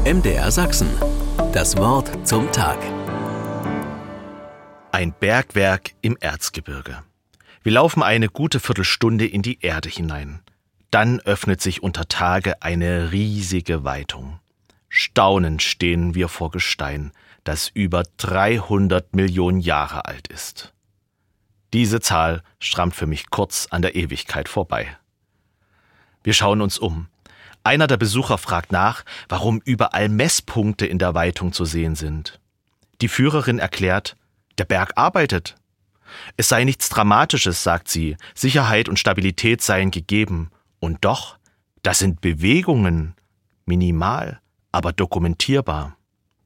MDR Sachsen. Das Wort zum Tag. Ein Bergwerk im Erzgebirge. Wir laufen eine gute Viertelstunde in die Erde hinein. Dann öffnet sich unter Tage eine riesige Weitung. Staunend stehen wir vor Gestein, das über 300 Millionen Jahre alt ist. Diese Zahl schrammt für mich kurz an der Ewigkeit vorbei. Wir schauen uns um. Einer der Besucher fragt nach, warum überall Messpunkte in der Weitung zu sehen sind. Die Führerin erklärt, der Berg arbeitet. Es sei nichts Dramatisches, sagt sie, Sicherheit und Stabilität seien gegeben. Und doch, das sind Bewegungen, minimal, aber dokumentierbar.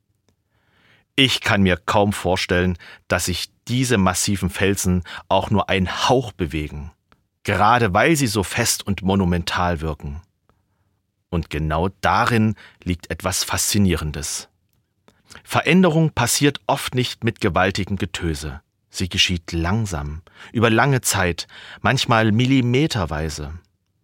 Ich kann mir kaum vorstellen, dass sich diese massiven Felsen auch nur einen Hauch bewegen, gerade weil sie so fest und monumental wirken. Und genau darin liegt etwas Faszinierendes. Veränderung passiert oft nicht mit gewaltigem Getöse. Sie geschieht langsam, über lange Zeit, manchmal millimeterweise.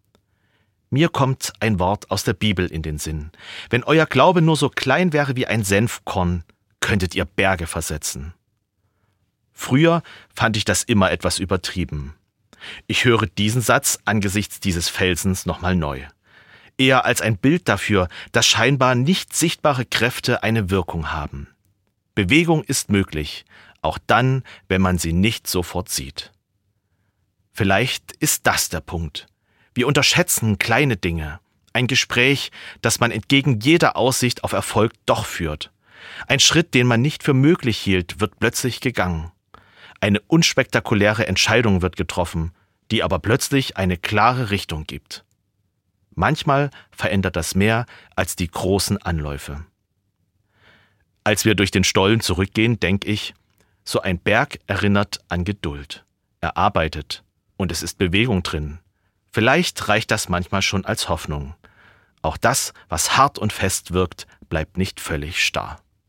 Mir kommt ein Wort aus der Bibel in den Sinn. Wenn euer Glaube nur so klein wäre wie ein Senfkorn, könntet ihr Berge versetzen. Früher fand ich das immer etwas übertrieben. Ich höre diesen Satz angesichts dieses Felsens nochmal neu. Eher als ein Bild dafür, dass scheinbar nicht sichtbare Kräfte eine Wirkung haben. Bewegung ist möglich, auch dann, wenn man sie nicht sofort sieht. Vielleicht ist das der Punkt. Wir unterschätzen kleine Dinge. Ein Gespräch, das man entgegen jeder Aussicht auf Erfolg doch führt. Ein Schritt, den man nicht für möglich hielt, wird plötzlich gegangen. Eine unspektakuläre Entscheidung wird getroffen, die aber plötzlich eine klare Richtung gibt. Manchmal verändert das mehr als die großen Anläufe. Als wir durch den Stollen zurückgehen, denke ich, so ein Berg erinnert an Geduld. Er arbeitet und es ist Bewegung drin. Vielleicht reicht das manchmal schon als Hoffnung. Auch das, was hart und fest wirkt, bleibt nicht völlig starr.